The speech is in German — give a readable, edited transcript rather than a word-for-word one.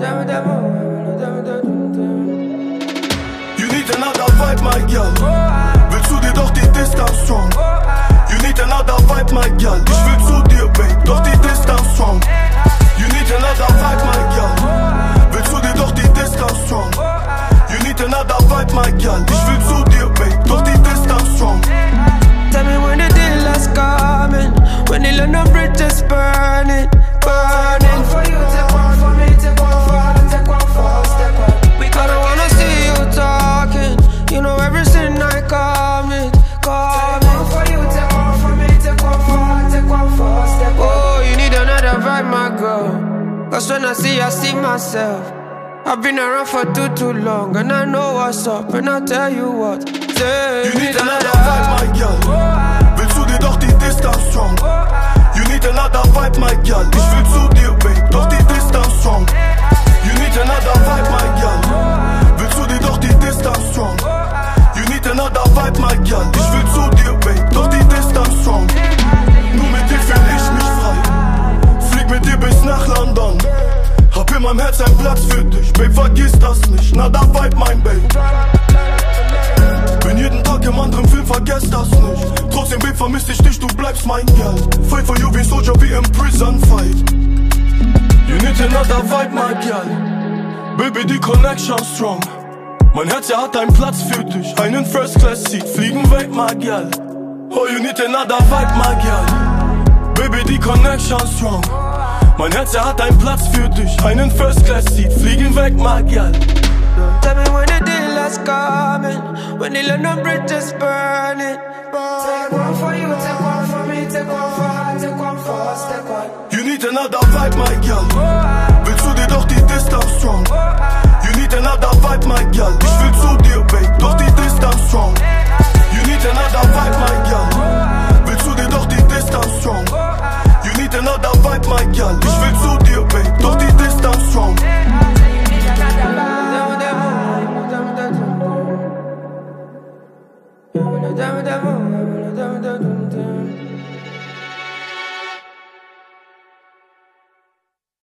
You need another vibe, my girl. Willst du dir doch die Distanz strong? You need another vibe, my girl. Ich will zu dir, babe, doch die Distanz strong. You need another vibe, my girl. Willst du dir doch die Distanz strong? You need another vibe, my girl. Ich will zu dir, babe, doch die Distanz strong. Tell me when the deal is coming, when the London Bridge is burning, burning. For you, take one for me, take one for her, take one for us, take one. I don't wanna see you talking, you know everything I commit, commit. Take one for you, take one for me, take one for her, take one for us, take one. Oh, you need another vibe, my girl. Cause when I see myself. I've been around for too long, and I know what's up, and I tell you what. Say, you need another vibe, my girl. Willst du dir doch die Distanz strong? You need another vibe, my girl. Ich will zu dir, babe, doch die Distanz strong. You need another vibe, my girl. Willst du dir doch die Distanz strong? You need another vibe, my girl. Ich will zu dir, babe, doch die Distanz strong. Nur mit dir fühl ich mich frei. Flieg mit dir bis nach London. Hab in meinem Herz einen Platz für dich, babe, vergiss das nicht. Na, da vibe, mein Babe. Bin jeden Tag im anderen Film, vergesst das nicht. Trotzdem, Babe, vermiss ich dich, du bleibst mein Girl. Fight for you wie Soldier, wie im Prison Fight. You need another vibe, my girl. Baby, die Connection strong. Mein Herz, er hat einen Platz für dich. Einen First Class Seat, fliegen weg, my girl. Oh, you need another vibe, my girl. Baby, die Connection strong. Mein Herz, er hat einen Platz für dich. Einen First Class Seat, fliegen weg, my girl. Tell me when the deal is coming, when the London Bridge is burning, Take one for you, take one for me, take one for her, take one for us, take one. You need another vibe, my girl. Willst du dir doch die Distanz strong? You need another vibe, my girl. Ich will zu dir, babe, doch die Distanz strong.